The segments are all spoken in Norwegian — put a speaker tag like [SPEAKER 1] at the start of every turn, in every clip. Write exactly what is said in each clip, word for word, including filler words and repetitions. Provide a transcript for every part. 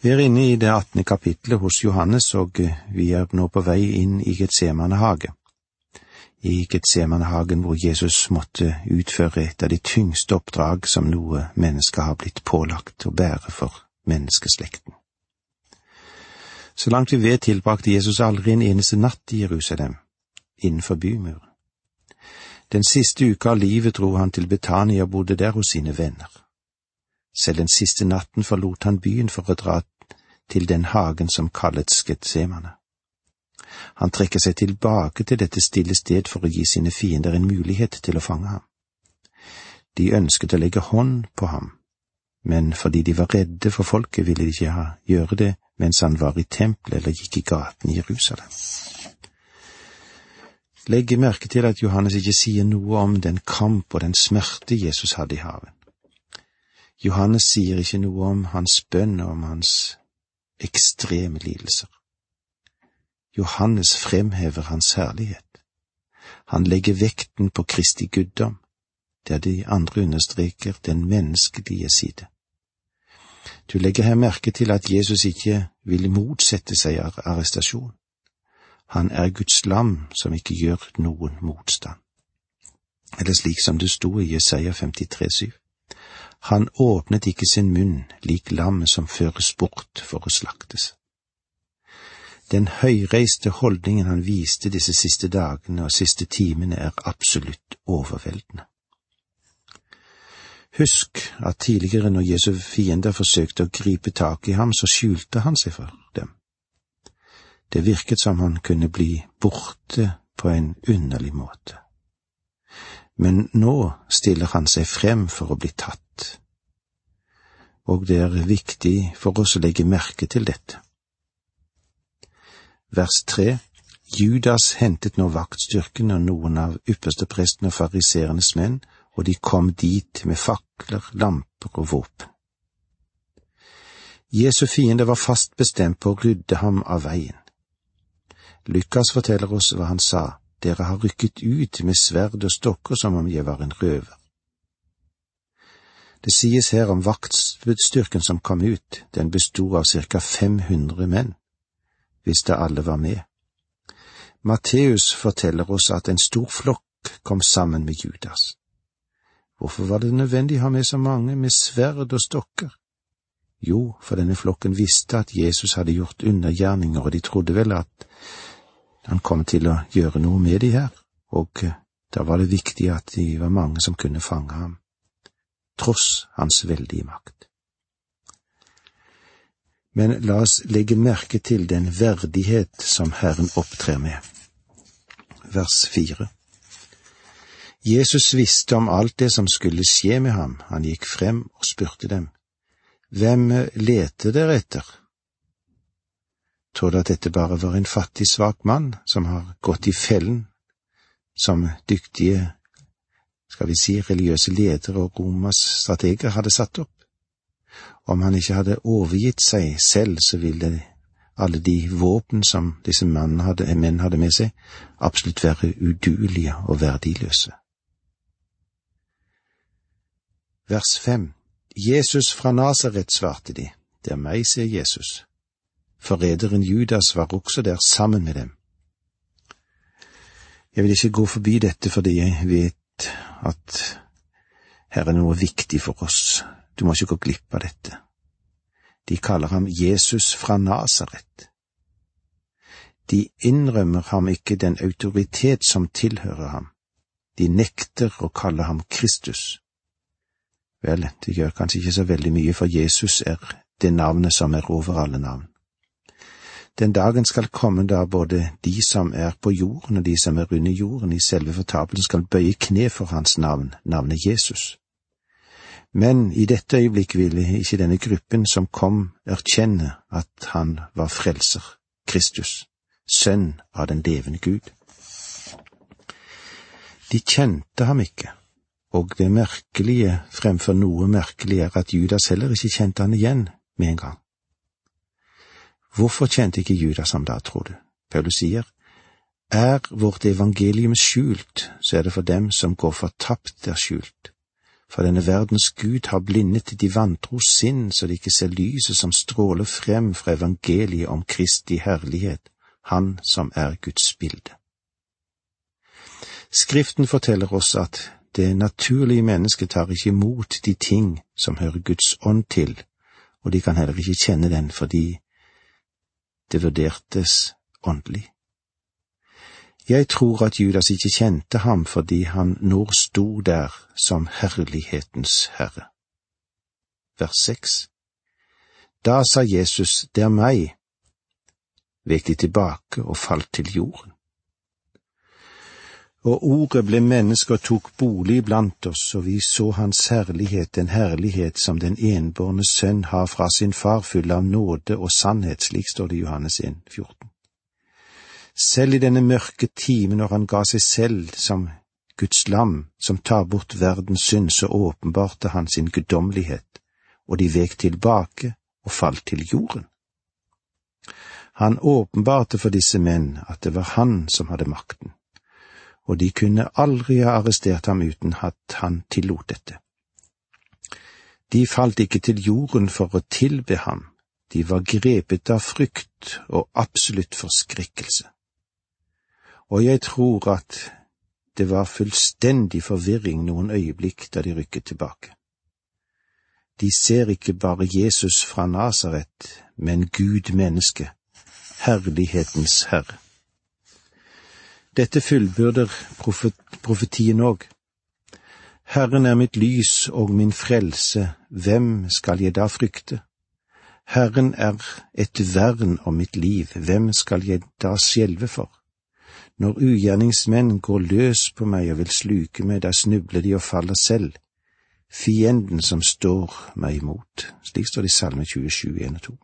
[SPEAKER 1] Vi er inne i det attende kapitlet hos Johannes, og vi er nå på vei inn i Getsemane hage. I Getsemane hagen hvor Jesus måtte utføre et av de tyngste oppdrag som noe menneske har blitt pålagt å bære for menneskeslekten. Så langt vi vet tilbrakte Jesus aldri en eneste natt i Jerusalem, innenfor bymuren. Den siste uka av livet dro han til Betania og bodde der hos sine venner. Selv den siste natten forlot han byen for å dra til den hagen som kalles Getsemane. Han trekker seg tilbake til dette stille sted for å gi sine fiender en mulighet til å fange ham. De ønsket å legge hånd på ham, men fordi de var redde for folket ville de ikke ha gjøre det mens han var i tempelet eller gikk i gaten i Jerusalem. Legg merke til at Johannes ikke sier noe om den kamp og den smerte Jesus hadde i haven. Johannes sier ikke noe om hans bønn og om hans ekstreme lidelser. Johannes fremhever hans herlighet. Han legger vekten på Kristi guddom, der de andre understreker den menneskelige side. Du legger her merke til at Jesus ikke vil motsette seg arrestasjon. Han er Guds lam som ikke gjør noen motstand. Eller slik som det sto i Jesaja femtitre syv. Han åpnet ikke sin munn lik lammet som føres bort for å slaktes. Den høyreiste holdningen han viste disse siste dagene og siste timene er absolutt overveldende. Husk at tidligere når Jesu fiender forsøkte å gripe tak i ham, så skjulte han seg for dem. Det virket som han kunne bli borte på en underlig måte. Men nå stiller han seg frem for å bli tatt. Og det er viktig for oss å legge merke til dette. Vers tre. Judas hentet nå vaktstyrken og noen av yppersteprestene og fariseernes menn, og de kom dit med fakler, lamper og våpen. Jesu fiende var fast bestemt på å rydde ham av veien. Lukas forteller oss hva han sa. Dere har rykket ut med sverd og stokker som om jeg var en røver. Det sies her om vaktstyrken som kom ut. Den bestod av cirka fem hundre menn, hvis det alle var med. Matteus forteller oss at en stor flokk kom sammen med Judas. Hvorfor var det nødvendig å ha med så mange med sverd og stokker? Jo, for denne flokken visste at Jesus hadde gjort undergjerninger, og de trodde vel at han kom til å gjøre noe med de her, og da var det viktig at de var mange som kunne fange ham, tross hans veldige makt. Men la oss legge merke til den verdighet som Herren opptrer med. Vers fire. Jesus visste om alt det som skulle skje med ham. Han gikk frem og spurte dem, hvem leter dere etter? Tror du at dette bare var en fattig, svak mann som har gått i fellen, som dyktige, skal vi si, religiøse ledere og Romas strateger hadde satt opp? Om han ikke hadde overgitt seg selv, så ville alle de våpen som disse menn hadde, menn hadde med seg, absolutt være uduelige og verdiløse. Vers fem. Jesus fra Nasaret, svarte de. Det er meg, sier Jesus. Forræderen Judas var også der sammen med dem. Jeg vil ikke gå forbi dette fordi jeg vet at her er noe viktig for oss. Du må ikke gå glipp av dette. De kaller ham Jesus fra Nasaret. De innrømmer ham ikke den autoritet som tilhører ham. De nekter å kalle ham Kristus. Vel, det gjør kanskje ikke så veldig mye, for Jesus er det navnet som er over alle navn. Den dagen skal komme da både de som er på jorden og de som er under jorden i selve fortapelsen skal bøye kne for hans navn, navnet Jesus. Men i dette øyeblikk ville ikke denne gruppen som kom erkjenne at han var frelser, Kristus, sønn av den levende Gud. De kjente ham ikke, og det merkelige fremfor noe merkelig er at Judas heller ikke kjente han igjen med en gang. Hvorfor kjente ikke Judas ham da, tror du? Paulus sier, er vårt evangelium skjult, så er det for dem som går fortapt der skjult. For denne verdens Gud har blindet de vantros sinn, så de ikke ser lyset som stråler frem fra evangeliet om Kristi herlighet, han som er Guds bilde. Skriften forteller oss at det naturlige mennesket tar ikke imot de ting som hører Guds ånd til, og de kan heller ikke kjenne den fordi det vurdertes åndelig. Jeg tror at Judas ikke kjente ham fordi han nå sto der som herlighetens herre. Vers seks. Da sa Jesus, det er meg, vek de tilbake og falt til jorden. Og ordet ble menneske og tok bolig blant oss, og vi så hans herlighet, en herlighet som den enbårne sønn har fra sin far, full av nåde og sannhet, slik står det i Johannes en fjorten. Selv i denne mørke time når han ga seg selv som Guds lam, som tar bort verdens synd, så åpenbarte han sin guddommelighet, og de vek tilbake og falt til jorden. Han åpenbarte for disse menn at det var han som hadde makten, og de kunne aldri ha arrestert ham uten at han tillot dette. De falt ikke til jorden for å tilbe ham, de var grepet av frykt og absolutt forskrekkelse. Og jeg tror at det var fullstendig forvirring noen øyeblikk da de rykket tilbake. De ser ikke bare Jesus fra Nasaret, men Gud menneske, herlighetens Herre. Dette fullbyrder profet, profetien òg. Herren er mitt lys og min frelse, hvem skal jeg da frykte? Herren er et vern om mitt liv, hvem skal jeg da skjelve for? Når ugjerningsmenn går løs på meg og vil sluke meg, da snubler de og faller selv. Fienden som står meg imot. Slik står det i Salme tjuesju, en og to.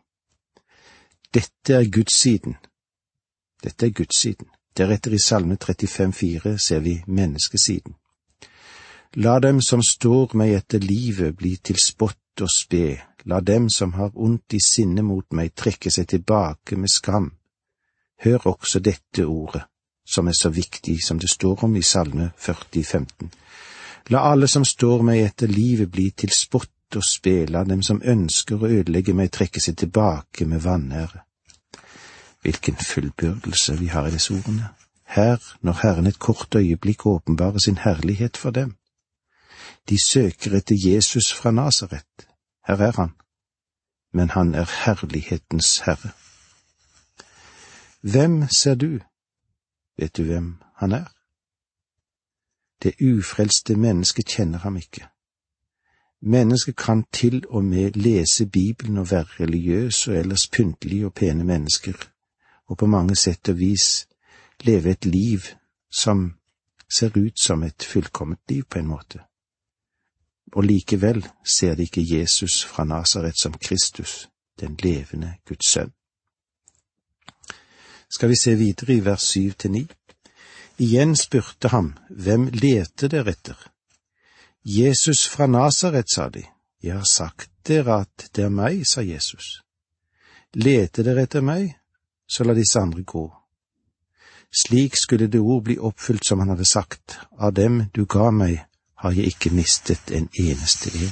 [SPEAKER 1] Dette er Gudssiden. Dette er Gudssiden. Deretter i Salme trettifem fire ser vi menneskesiden. La dem som står meg etter livet bli til spott og spe. La dem som har ondt i sinne mot meg trekke seg tilbake med skam. Hør også dette ordet, som er så viktig som det står om i Salme førti femten. La alle som står meg etter livet bli til spott og spe, la dem som ønsker å ødelegge meg trekke seg tilbake med vanære. Hvilken fullbyrdelse vi har i disse ordene. Her, når Herren et kort øyeblikk åpenbarer sin herlighet for dem. De søker etter Jesus fra Nasaret. Her er han, men han er herlighetens Herre. Hvem ser du? Vet du hvem han er? Det ufrelste mennesket kjenner ham ikke. Mennesket kan til og med lese Bibelen og være religiøse og ellers pyntelige og pene mennesker, og på mange sett og vis leve et liv som ser ut som et fullkomment liv på en måte. Og likevel ser de ikke Jesus fra Nasaret som Kristus, den levende Guds sønn. Skal vi se videre i vers syv til ni. Igjen spurte ham, hvem lette dere etter? Jesus fra Nasaret, sa de. Jeg har sagt dere at det er meg, sa Jesus. Lete dere etter meg, så la disse andre gå. Slik skulle det ord bli oppfylt som han hadde sagt. Av dem du ga meg, har jeg ikke mistet en eneste en.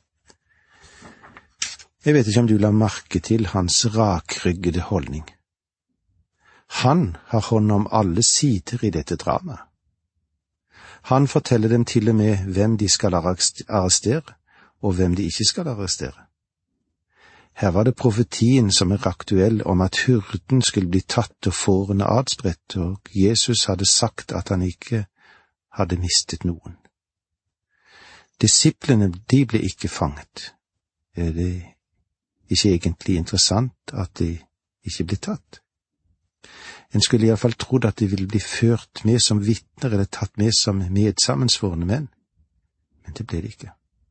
[SPEAKER 1] Jeg vet ikke om du la merke til hans rakryggede holdning. Han har hånd om alle sider i dette dramaet. Han forteller dem til og med hvem de skal arrestere, og hvem de ikke skal arrestere. Her var det profetien som er aktuell om at hyrden skulle bli tatt og fårene adspredt, og Jesus hadde sagt at han ikke hadde mistet noen. Disiplene, de ble ikke fanget. Er det ikke egentlig interessant at de ikke ble tatt? En skulle i hvert fall trodd at de ville bli ført med som vitner eller tatt med som medsammensvorne menn, men det ble det ikke.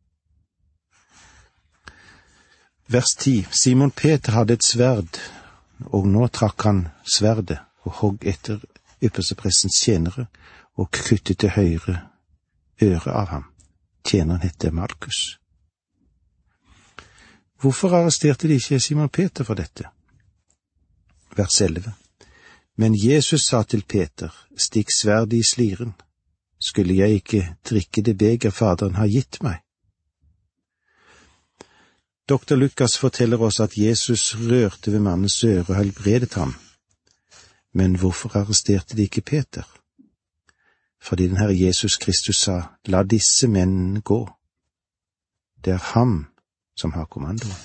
[SPEAKER 1] Vers ti. Simon Peter hadde et sverd, og nå trakk han sverdet og hogg etter yppersteprestens tjenere og kuttet til høyre øre av ham. Tjeneren hette Malkus. Hvorfor arresterte de ikke Simon Peter for dette? Vers elleve. Men Jesus sa til Peter, stikk sverdet i sliren. Skulle jeg ikke drikke det beger Faderen har gitt meg? Doktor Lukas forteller oss at Jesus rørte ved mannens øre og helbredet ham. Men hvorfor arresterte de ikke Peter? Fordi den Herre Jesus Kristus sa, la disse mennene gå. Det er ham som har kommandoen.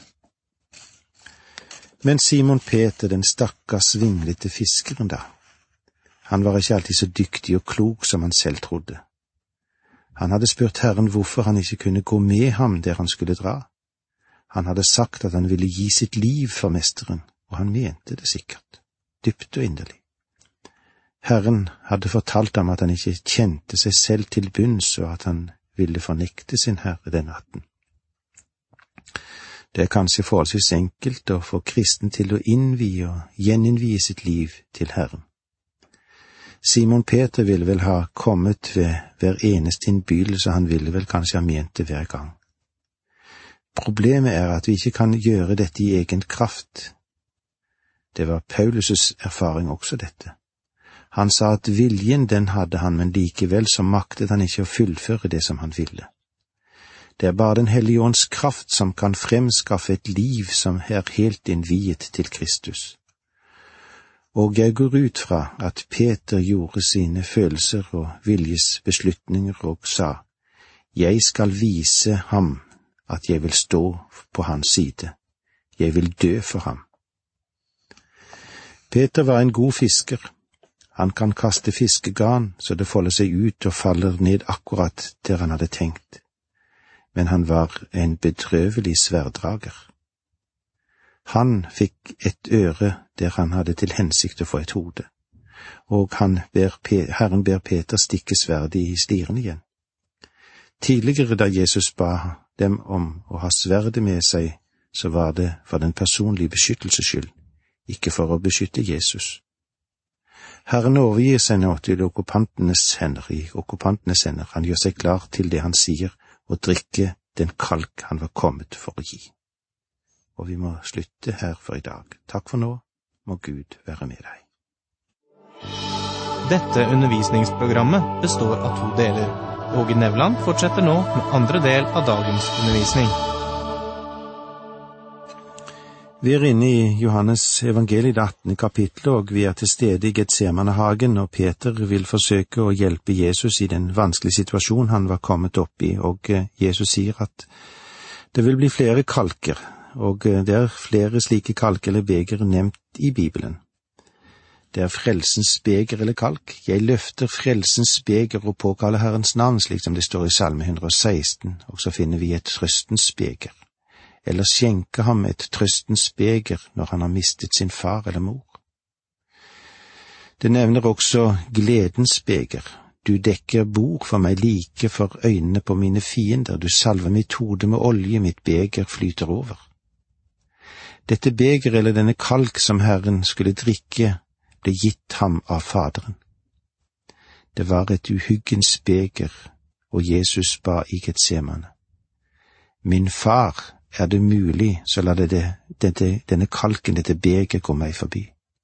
[SPEAKER 1] Men Simon Peter, den stakkars vinglete fiskeren da, han var ikke alltid så dyktig og klok som han selv trodde. Han hadde spurt Herren hvorfor han ikke kunne gå med ham der han skulle dra. Han hadde sagt at han ville gi sitt liv for mesteren, og han mente det sikkert, dypt og inderlig. Herren hadde fortalt ham at han ikke kjente seg selv til bunns, og at han ville fornekte sin Herre den natten. Det er kanskje forholdsvis enkelt å få kristen til å innvie og gjeninnvie sitt liv til Herren. Simon Peter ville vel ha kommet ved hver eneste innbydelse, han ville vel kanskje ha ment det hver gang. Problemet er at vi ikke kan gjøre dette i egen kraft. Det var Paulus' erfaring også dette. Han sa at viljen den hadde han, men likevel så maktet han ikke å fullføre det som han ville. Det er bare Den hellige ånds kraft som kan fremskaffe et liv som er helt innviet til Kristus. Og jeg går ut fra at Peter gjorde sine følelser og viljes beslutninger og sa, jeg skal vise ham at jeg vil stå på hans side. Jeg vil dø for ham. Peter var en god fisker. Han kan kaste fiskegarn så det folder seg ut og faller ned akkurat der han hadde tenkt. Men han var en bedrøvelig sverddrager. Han fikk et øre der han hadde til hensikt å få et hode, og han ber, Herren ber Peter stikke sverdet i sliren igjen. Tidligere da Jesus ba dem om å ha sverdet med seg, så var det for den personlige beskyttelses skyld, ikke for å beskytte Jesus. Herren overgir seg nå til okkupantenes hender i okkupantenes hender. Han gjør seg klar til det han sier, og drikke den kalk han var kommet for å gi. Og vi må slutte her for i dag. Takk for nå, må Gud være med deg.
[SPEAKER 2] Dette undervisningsprogrammet består av to deler. Åge Nevland fortsetter nå med andre del av dagens undervisning.
[SPEAKER 1] Vi er inne i Johannes evangeliet attende kapittel, og vi er til stede i Getsemanehagen, og Peter vil forsøke å hjelpe Jesus i den vanskelige situasjonen han var kommet opp i, og Jesus sier at det vil bli flere kalker, og det er flere slike kalker eller beger nevnt i Bibelen. Det er frelsens beger eller kalk. Jeg løfter frelsens beger og påkaller Herrens navn, slik som det står i Salme hundre og seksten, og så finner vi et trøstens beger. Eller skjenke ham et trøstens beger når han har mistet sin far eller mor. Det nevner også gledens beger. Du dekker bord for meg like for øynene på mine fiender, du salver mitt hode med olje, mitt beger flyter over. Dette beger eller denne kalk som Herren skulle drikke, ble gitt ham av Faderen. Det var et uhyggens beger, og Jesus ba i Getsemane. Min far, er det mulig, så la det, dette, denne kalken, dette beger, gå meg forbi.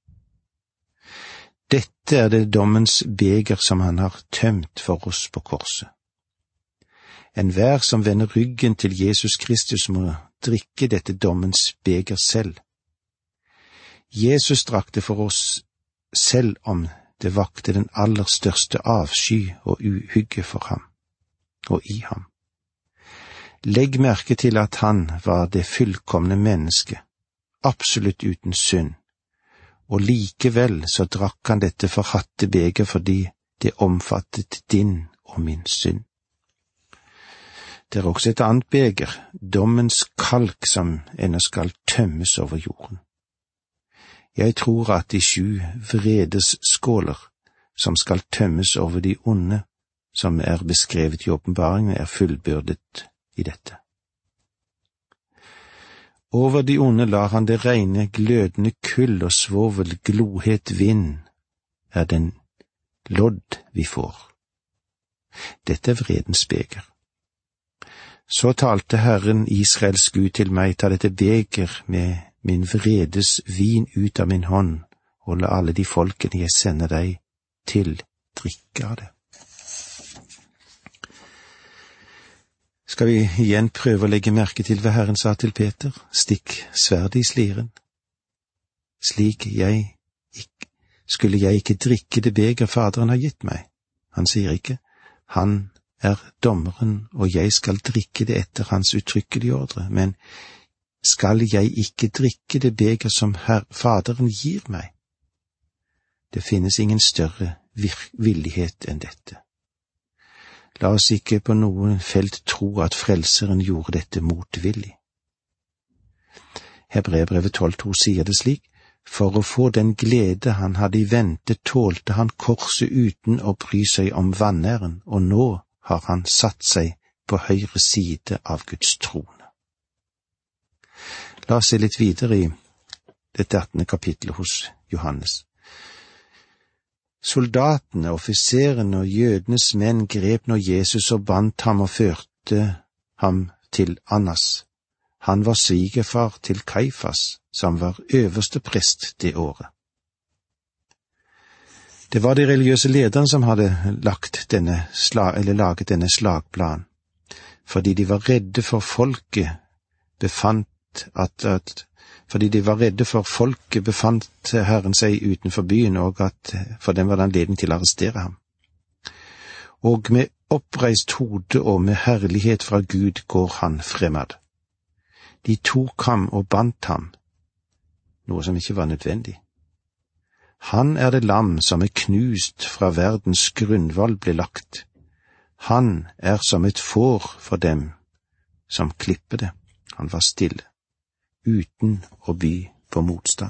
[SPEAKER 1] Dette er det dommens beger som han har tømt for oss på korset. Enhver som vender ryggen til Jesus Kristus må drikke dette dommens beger selv. Jesus drakk det for oss selv om det vakte den aller største avsky og uhygge for ham og i ham. Legg merke til at han var det fullkomne menneske, absolutt uten synd, og likevel så drakk han dette forhatte beger fordi det omfattet din og min synd. Det er også et annet beger, dommens kalk som ennå skal tømmes over jorden. Jeg tror at de sju vredes skåler som skal tømmes over de onde, som er beskrevet i åpenbaringen, er fullbyrdet i dette. Over de onde lar han det regne glødende kull og svovel, glohet vind, er den lodd vi får. Dette er vredens beger. Så talte Herren Israels Gud til meg, ta dette beger med min vredes vin ut av min hånd, og la alle de folkene jeg sender deg til drikke av det. Skal vi igjen prøve å legge merke til hva Herren sa til Peter? Stikk sverdet i sliren. Slik jeg ikke, skulle jeg ikke drikke det beger Faderen har gitt meg. Han sier ikke, han er dommeren, og jeg skal drikke det etter hans uttrykkelige ordre, men skal jeg ikke drikke det beger som Herr Faderen gir meg? Det finnes ingen større villighet enn dette. La oss ikke på noen felt tro at Frelseren gjorde dette motvillig. Hebreerbrevet tolv to sier det slik, for å få den glede han hadde i vente, tålte han korset uten å bry seg om vanæren, og nå har han satt seg på høyre side av Guds trone. La oss se litt videre i dette attende kapittelet hos Johannes. Soldatene, offiserene og jødenes menn grep nå Jesus og bandt ham og førte ham til Annas. Han var svigerfar til Kaifas, som var øverste prest det året. Det var de religiøse lederne som hadde lagt denne, eller laget denne slagplan, fordi de var redde for folket befant at, at fordi de var redde for folket befant Herren seg utenfor byen, og at for dem var det anledning til å arrestere ham. Og med oppreist hode og med herlighet fra Gud går han fremad. De tok ham og bandt ham, noe som ikke var nødvendig. Han er det lam som er knust fra verdens grunnvoll ble lagt. Han er som et får for dem som klipper det. Han var stille, uten å by på motstand.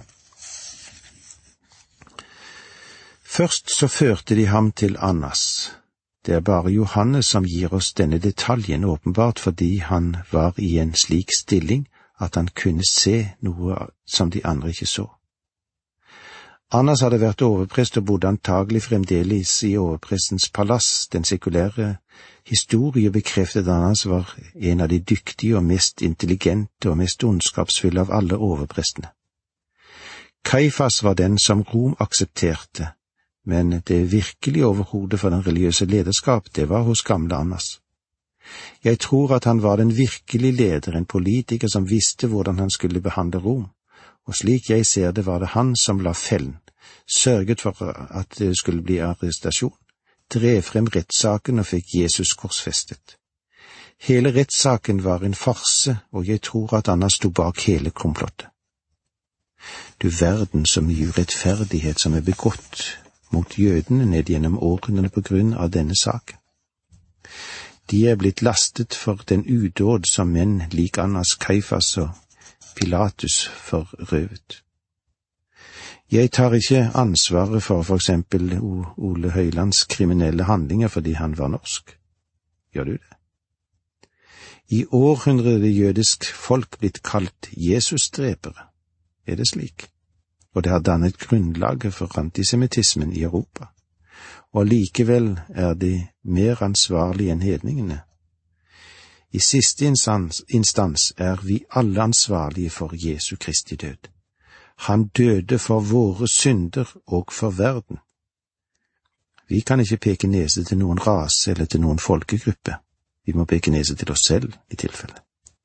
[SPEAKER 1] Først så førte de ham til Annas. Det er bare Johannes som gir oss denne detaljen, åpenbart fordi han var i en slik stilling at han kunne se noe som de andre ikke så. Annas hadde vært overprest og bodde antagelig fremdeles i overprestens palass. Den sekulære historie bekreftet Annas var en av de dyktige og mest intelligente og mest ondskapsfulle av alle overprestene. Kaifas var den som Rom aksepterte, men det virkelige overhodet for den religiøse lederskap, det var hos gamle Annas. Jeg tror at han var den virkelige leder, en politiker som visste hvordan han skulle behandle Rom, og slik jeg ser det var det han som la fellen, sørget for at det skulle bli arrestasjon, drev frem rettssaken og fikk Jesus korsfestet. Hele rettssaken var en farse, og jeg tror at Annas sto bak hele komplottet. Du verden så mye urettferdighet som er begått mot jødene ned gjennom årene på grunn av denne saken. De er blitt lastet for den udåd som menn lik Annas, Kaifas og Pilatus forrøvet. Jeg tar ikke ansvaret for for eksempel Ole Høylands kriminelle handlinger fordi han var norsk. Gjør du det? I århundrer det jødisk folk blitt kalt Jesus-drepere. Er det slik? Og det har dannet grunnlaget for antisemittismen i Europa. Og likevel er de mer ansvarlige enn hedningene. I siste instans, instans er vi alle ansvarlige for Jesu Kristi død. Han døde for våre synder og for verden. Vi kan ikke peke nese til noen rase eller til noen folkegruppe. Vi må peke nese til oss selv i tilfelle.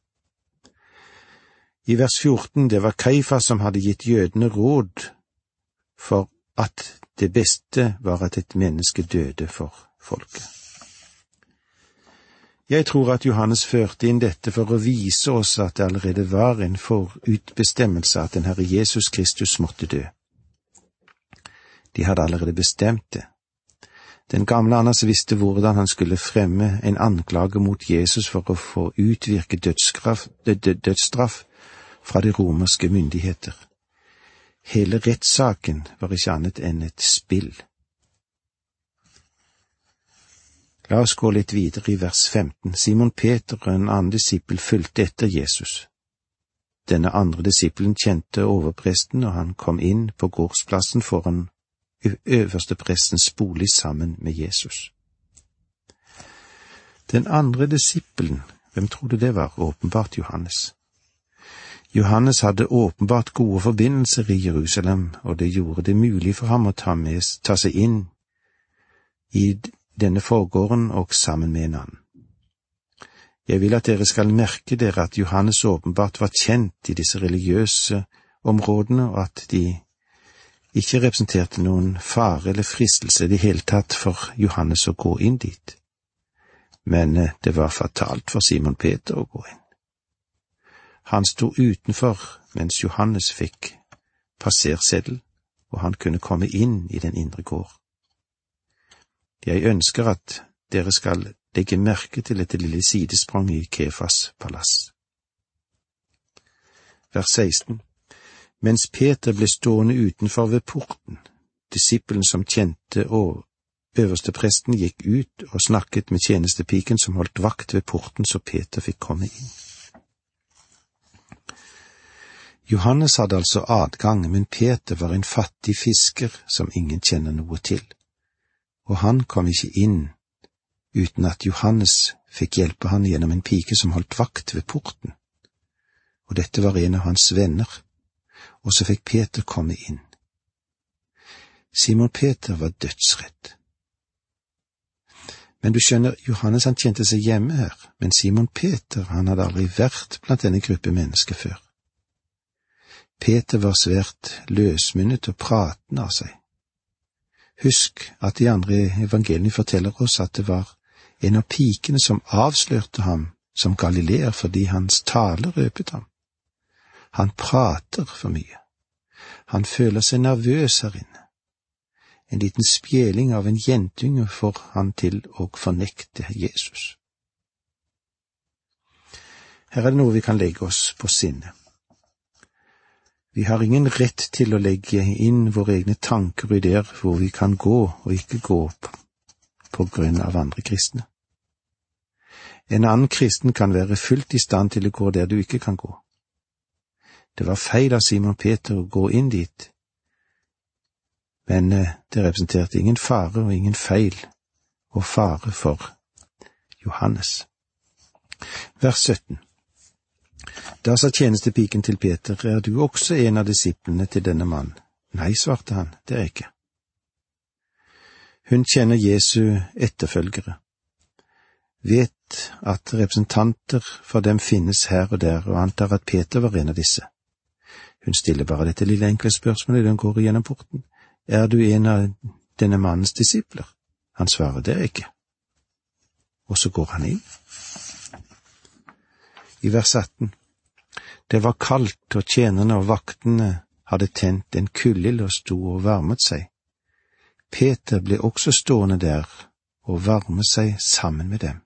[SPEAKER 1] I vers fjorten, det var Kaifas som hadde gitt jødene råd for at det beste var at et menneske døde for folket. Jeg tror at Johannes førte inn dette for å vise oss at det allerede var en forutbestemmelse at den Herre Jesus Kristus måtte dø. De hadde allerede bestemt det. Den gamle Annas visste hvordan han skulle fremme en anklage mot Jesus for å få utvirket dødsstraff fra de romerske myndigheter. Hele rettssaken var ikke annet enn et spill. La oss gå litt videre i vers femten. Simon Peter og en annen disippel fulgte etter Jesus. Denne andre disippelen kjente overpresten, og han kom inn på gårdsplassen foran øverste prestens bolig sammen med Jesus. Den andre disippelen, hvem tror du det var? Åpenbart Johannes. Johannes hadde åpenbart gode forbindelser i Jerusalem, og det gjorde det mulig for ham å ta, med, ta seg inn i denne forgården og sammen med en annen. Jeg vil at dere skal merke dere at Johannes åpenbart var kjent i disse religiøse områdene, og at de ikke representerte noen fare eller fristelse i det hele tatt for Johannes å gå inn dit. Men det var fatalt for Simon Peter å gå inn. Han sto utenfor mens Johannes fikk passerseddel, og han kunne komme inn i den indre gård. Jeg ønsker at dere skal legge merke til dette lille sidesprang i Kefas palass. Vers seksten. Mens Peter ble stående utenfor ved porten, disippelen som kjente og øverstepresten gikk ut og snakket med tjenestepiken som holdt vakt ved porten, så Peter fikk komme inn. Johannes hadde altså adgang, men Peter var en fattig fisker som ingen kjenner noe til, og han kom ikke inn uten at Johannes fikk hjelpe han gjennom en pike som holdt vakt ved porten, og dette var en av hans venner, og så fikk Peter komme inn. Simon Peter var dødsredd. Men du skjønner, Johannes han kjente seg hjemme her, men Simon Peter han hadde aldri vært blant denne gruppe mennesker før. Peter var svært løsmunnet og pratende av seg. Husk at de andre evangeliene forteller oss at det var en av pikene som avslørte ham som galileer fordi hans tale røpet ham. Han prater for mye. Han føler seg nervøs her inne. En liten spjeling av en jentunge får han til å fornekte Jesus. Her er det noe vi kan legge oss på sinne. Vi har ingen rett til å legge inn våre egne tanker og ideer hvor vi kan gå og ikke gå opp på grunn av andre kristne. En annen kristen kan være fullt i stand til å gå der du ikke kan gå. Det var feil av Simon Peter å gå inn dit, men det representerte ingen fare og ingen feil og fare for Johannes. Vers sytten. Da sa tjenestepiken til Peter, er du også en av disiplene til denne mann? Nei, svarte han, det er jeg ikke. Hun kjenner Jesu etterfølgere, vet at representanter for dem finnes her og der, og antar at Peter var en av disse. Hun stiller bare dette lille enkle spørsmålet da hun går gjennom porten. Er du en av denne mannens disipler? Han svarer, det er jeg ikke. Og så går han inn. I vers atten. Det var kaldt, og tjenerne og vaktene hadde tent en kullild og sto og varmet seg. Peter ble også stående der og varme seg sammen med dem.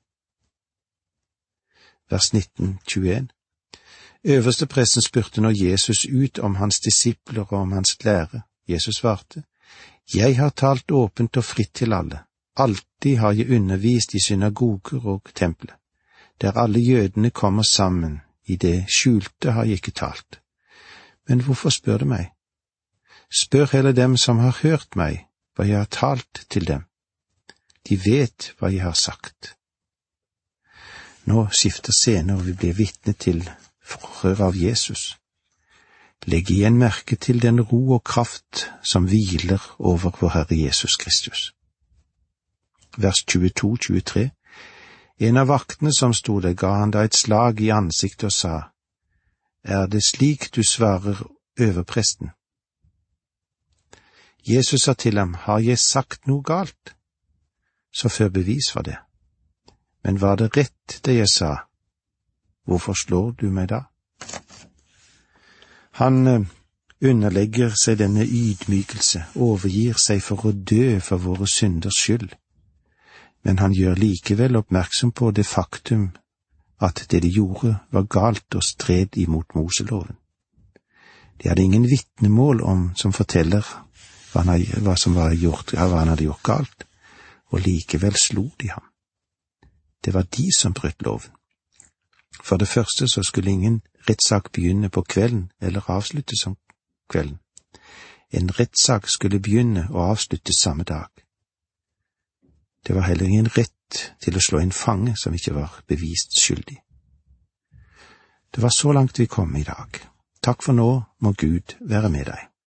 [SPEAKER 1] Vers nitten tjueen. Øverstepresten spurte nå Jesus ut om hans disipler og om hans lære. Jesus svarte, jeg har talt åpent og fritt til alle. Alltid har jeg undervist i synagoger og tempelet, der alle jødene kommer sammen. I det skjulte har jeg ikke talt. Men hvorfor spør du meg? Spør heller dem som har hørt meg, hva jeg har talt til dem. De vet hva jeg har sagt. Nå skifter scenen, og vi blir vitne til forhør av Jesus. Legg igjen merke til den ro og kraft som hviler over vår Herre Jesus Kristus. Vers tjueto til tjuetre. En av vaktene som sto der, ga han da et slag i ansiktet og sa, er det slik du svarer øverpresten? Jesus sa til ham, har jeg sagt noe galt? Så før bevis for det. Men var det rett det jeg sa? Hvorfor slår du meg da? Han underlegger seg denne ydmykelse, overgir seg for å dø for våre synders skyld. Men han gjør likevel oppmerksom på det faktum at det de gjorde var galt og stred imot Moseloven. De hadde ingen vitnemål om som forteller hva, han, hva som var gjort, hva han hadde gjort galt, og likevel slo de ham. Det var de som brøt loven. For det første så skulle ingen rettssak begynne på kvelden eller avsluttes om kvelden. En rettssak skulle begynne og avsluttes samme dag. Det var heller ingen rett til å slå en fange som ikke var bevist skyldig. Det var så langt vi kom i dag. Takk for nå, må Gud være med deg.